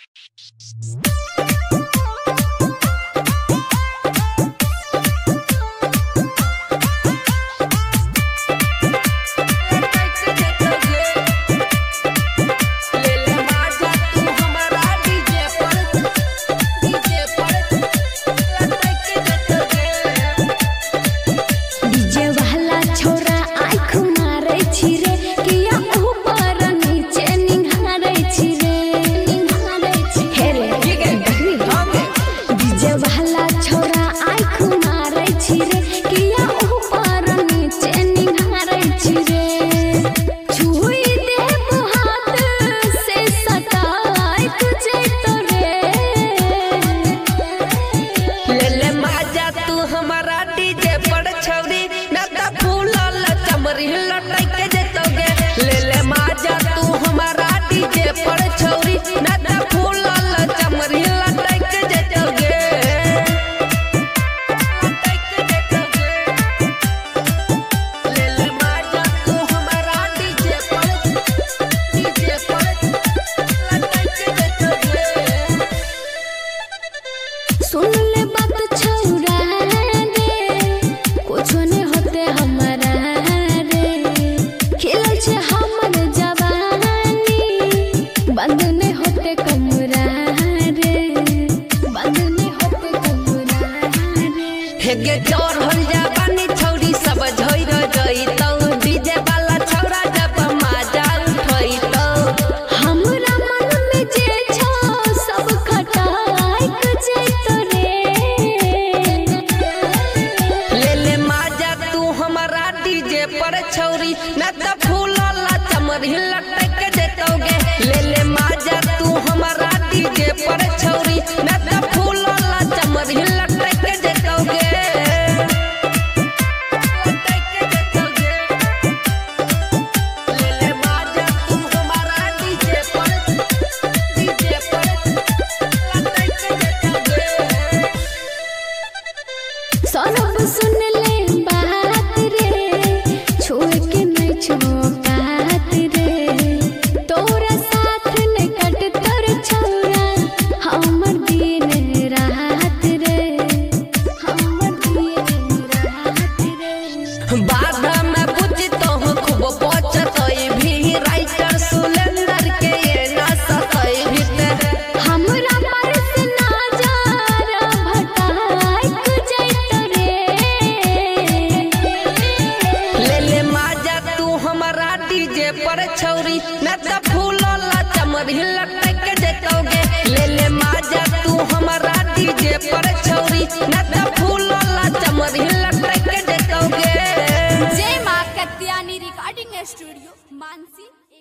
हेगे जोर हो जा बानी छौरी सब झोर जइतौ डीजे वाला छौरा जब मजा उठैतौ हमरा मन में जे छौ सब खटाई के जइतौ रे ले ले मजा तू हमरा डीजे पर छौरी न त फूलला चमरी लटक के जइतौगे ले ले मजा तू हमरा डीजे पर छौरी न त फूलला चमरी लटक के जइतौगे सब सुन ले बात रे छुए के नहीं छुपात रे तोरा साथ न कट तर छौरा हमर दिन रात रे हमर दिन रात रे बाधा में बुझतो खूब पचतई भी राइटर सुलेंदर के ये ना सतई भीतर हमरा पर से नजर भटाई के जइतौ ले ले मजा तू हमरा डीजे पर छौरी न त फूलला चमरी लटक के जइतौगे ले ले मजा तू हमरा डीजे पर छौरी न त फूलला चमरी लटक के जइतौगे। जय मां कत्यानी रिकॉर्डिंग स्टूडियो मानसी।